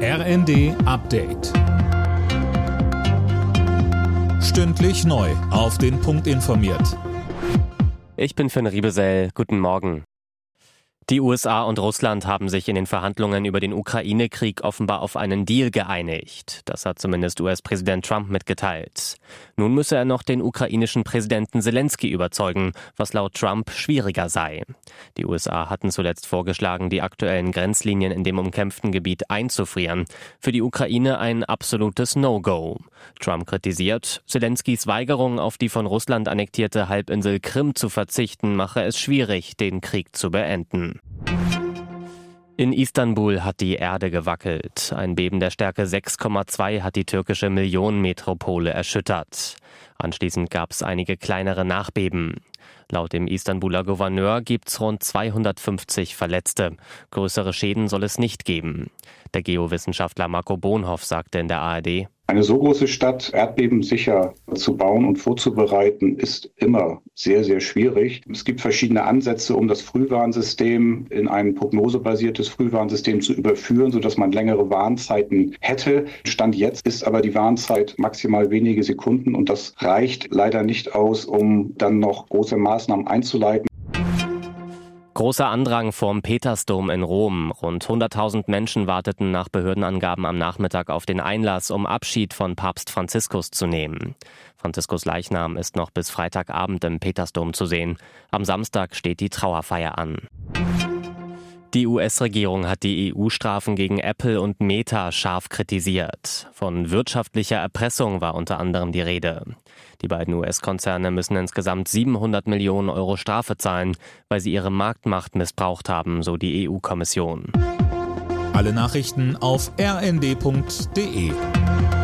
RND Update. Stündlich neu auf den Punkt informiert. Ich bin Finn Riebesell. Guten Morgen. Die USA und Russland haben sich in den Verhandlungen über den Ukraine-Krieg offenbar auf einen Deal geeinigt. Das hat zumindest US-Präsident Trump mitgeteilt. Nun müsse er noch den ukrainischen Präsidenten Selenskyj überzeugen, was laut Trump schwieriger sei. Die USA hatten zuletzt vorgeschlagen, die aktuellen Grenzlinien in dem umkämpften Gebiet einzufrieren. Für die Ukraine ein absolutes No-Go. Trump kritisiert, Selenskyjs Weigerung, auf die von Russland annektierte Halbinsel Krim zu verzichten, mache es schwierig, den Krieg zu beenden. In Istanbul hat die Erde gewackelt. Ein Beben der Stärke 6,2 hat die türkische Millionenmetropole erschüttert. Anschließend gab es einige kleinere Nachbeben. Laut dem Istanbuler Gouverneur gibt es rund 250 Verletzte. Größere Schäden soll es nicht geben. Der Geowissenschaftler Marco Bonhoff sagte in der ARD: Eine so große Stadt erdbebensicher zu bauen und vorzubereiten, ist immer sehr, sehr schwierig. Es gibt verschiedene Ansätze, um das Frühwarnsystem in ein prognosebasiertes Frühwarnsystem zu überführen, sodass man längere Warnzeiten hätte. Stand jetzt ist aber die Warnzeit maximal wenige Sekunden und das reicht leider nicht aus, um dann noch große Maßnahmen einzuleiten. Großer Andrang vorm Petersdom in Rom. Rund 100.000 Menschen warteten nach Behördenangaben am Nachmittag auf den Einlass, um Abschied von Papst Franziskus zu nehmen. Franziskus Leichnam ist noch bis Freitagabend im Petersdom zu sehen. Am Samstag steht die Trauerfeier an. Die US-Regierung hat die EU-Strafen gegen Apple und Meta scharf kritisiert. Von wirtschaftlicher Erpressung war unter anderem die Rede. Die beiden US-Konzerne müssen insgesamt 700 Millionen Euro Strafe zahlen, weil sie ihre Marktmacht missbraucht haben, so die EU-Kommission. Alle Nachrichten auf rnd.de.